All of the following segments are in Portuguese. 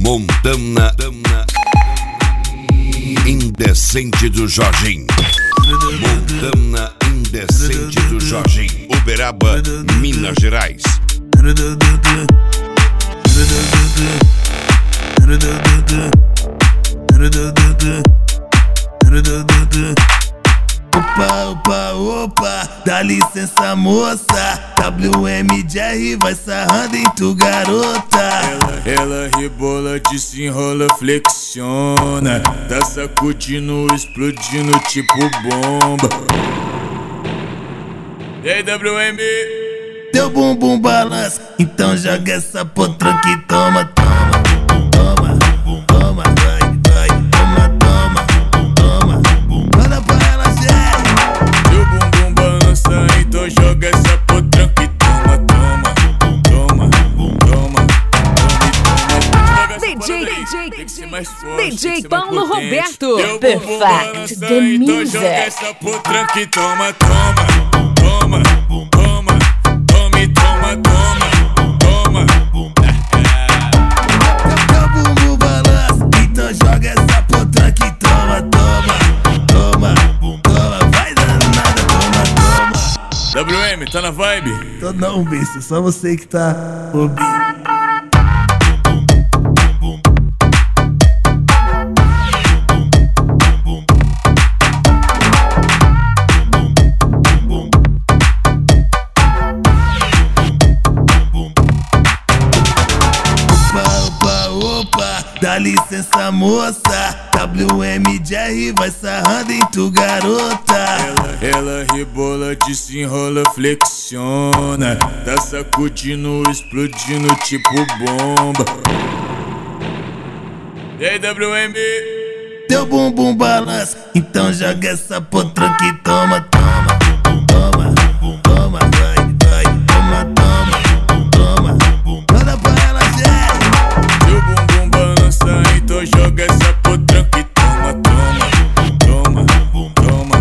Montana Indecente do Jorginho. Montana Indecente do Jorginho. Uberaba, Minas Gerais. Opa, opa, opa, dá licença moça. WMJR vai sarrando em tu garota. Ela rebola, desenrola, flexiona. Tá sacudindo, explodindo tipo bomba. E aí, WM? Teu bumbum balança, então joga essa potranca e toma, toma, toma, toma, vai, vai, toma, toma, toma. Manda pra ela, Jerry. Teu bumbum balança, então joga essa potranca e toma, toma, toma, toma, toma. DJ Paulo Roberto. Perfect the Então music. joga essa potranca e toma, toma, toma, toma, tome, toma, toma, toma. Teu bumbum balança, então joga essa potranca e toma, toma, toma, toma. Vai danada, toma, toma. WM, tá na vibe? Tô não, bicho, só você que tá ouvindo. Dá licença moça, WMJR vai sarrando em tu garota. Ela rebola, desenrola, flexiona. Tá sacudindo, explodindo tipo bomba. E aí, WM? Teu bumbum balança, então joga essa potranca e toma, toma, toma, toma, vai, vai, toma, toma, toma. Manda pra ela, Jerry. Teu bumbum balança, então joga essa potranca e toma, toma, toma, toma,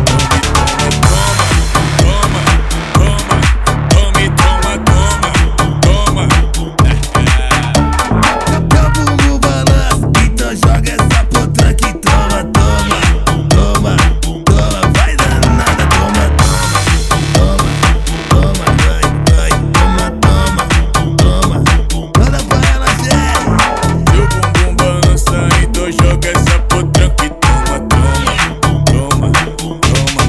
toma, toma, tome, toma, toma, toma. Teu bumbum balança, então joga essa potranca e toma, toma, toma, toma. Vai danada, toma, toma, toma, vai, vai, toma, toma, toma. Manda pra ela, Jerry. Teu bumbum balança, então joga essa potranca e toma, toma, toma, toma,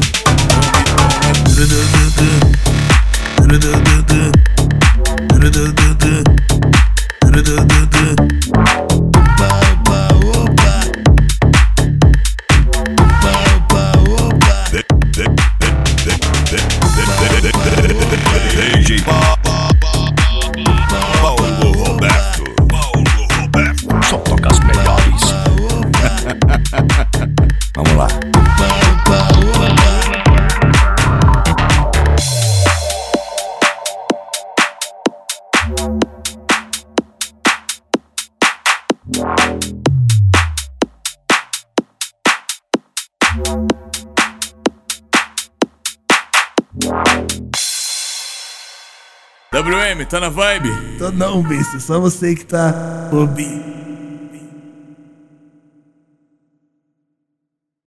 Opa, opa, opa. Opa, opa, opa. DJ Paulo Roberto. Só toca as melhores. Vamos lá. WM, tá na vibe? Tô não, bicho, só você que tá ouvindo.